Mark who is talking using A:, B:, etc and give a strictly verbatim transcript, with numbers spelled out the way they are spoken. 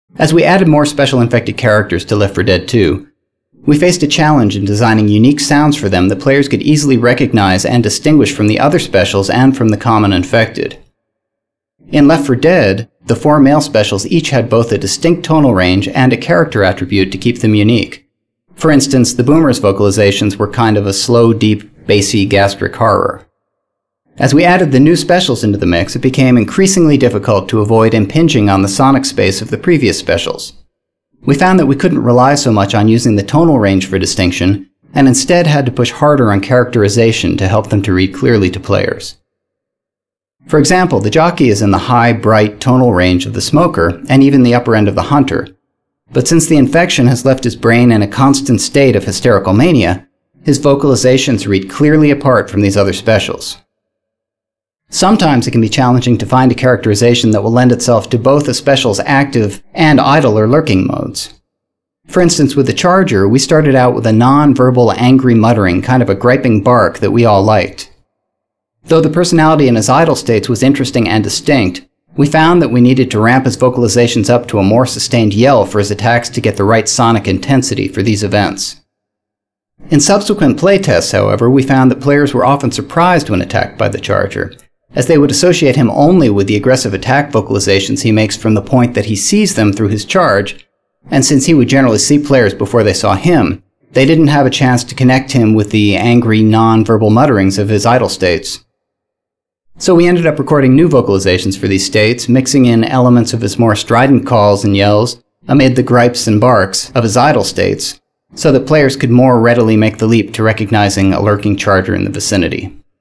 A: As we added more special infected characters to Left four Dead two, we faced a challenge in designing unique sounds for them that players could easily recognize and distinguish from the other specials and from the common infected. In Left four Dead, the four male specials each had both a distinct tonal range and a character attribute to keep them unique. For instance, the Boomer's vocalizations were kind of a slow, deep, bassy, gastric horror. As we added the new specials into the mix, it became increasingly difficult to avoid impinging on the sonic space of the previous specials. We found that we couldn't rely so much on using the tonal range for distinction, and instead had to push harder on characterization to help them to read clearly to players. For example, the jockey is in the high, bright tonal range of the smoker, and even the upper end of the hunter. But since the infection has left his brain in a constant state of hysterical mania, his vocalizations read clearly apart from these other specials. Sometimes it can be challenging to find a characterization that will lend itself to both a special's active and idle or lurking modes. For instance, with the Charger, we started out with a non-verbal angry muttering, kind of a griping bark that we all liked. Though the personality in his idle states was interesting and distinct, we found that we needed to ramp his vocalizations up to a more sustained yell for his attacks to get the right sonic intensity for these events. In subsequent playtests, however, we found that players were often surprised when attacked by the Charger, as they would associate him only with the aggressive attack vocalizations he makes from the point that he sees them through his charge, and since he would generally see players before they saw him, they didn't have a chance to connect him with the angry, non-verbal mutterings of his idle states. So we ended up recording new vocalizations for these states, mixing in elements of his more strident calls and yells amid the gripes and barks of his idle states, so that players could more readily make the leap to recognizing a lurking Charger in the vicinity.